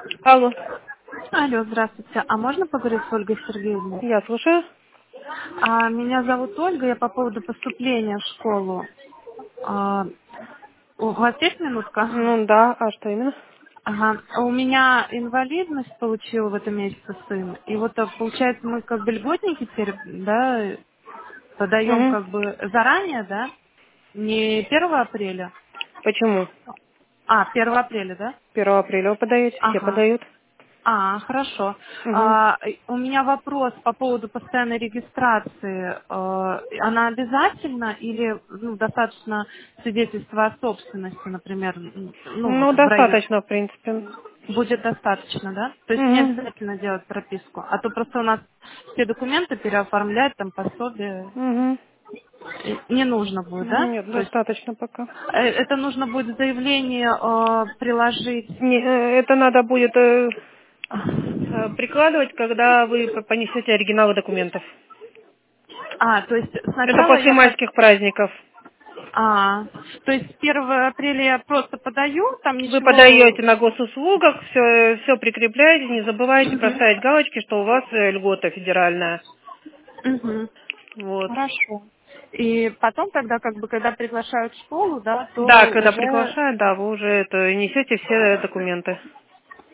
Алло, Алло, здравствуйте. А можно поговорить с Ольгой Сергеевной? я слушаю. Меня зовут Ольга, я по поводу поступления в школу. А, у вас есть минутка? Ну да, а что именно? Ага. У меня инвалидность получил в этом месяце сын. И вот получается мы как бы льготники теперь, да, подаем Угу. как бы заранее, да? Не 1 апреля. Почему? 1 апреля, да? 1 апреля вы подаете, все Ага. подают. Хорошо. Угу. У меня вопрос по поводу постоянной регистрации. Она обязательна или достаточно свидетельства о собственности, например, вот Ну, в районе? достаточно, в принципе. Будет достаточно, да? То есть не Угу. обязательно делать прописку. А то просто у нас все документы переоформлять, там пособие Угу. не нужно будет, да? Нет, То есть достаточно пока. это нужно будет заявление приложить. Это надо будет прикладывать, когда вы понесете оригиналы документов. То есть Это сначала после я майских праздников. А, то есть 1 апреля я просто подаю, там Вы ничего... подаете на госуслугах, все прикрепляете, не забывайте Мгм. проставить галочки, что у вас льгота федеральная. Мгм. Вот. Хорошо. И потом тогда, как бы, когда приглашают в школу, да, Да, то когда уже... приглашают, да, вы уже это несете все документы.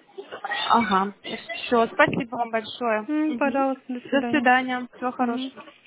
Ага. Все, спасибо вам большое. Мгм. Пожалуйста, до До свидания. свидания. Всего Мгм. хорошего.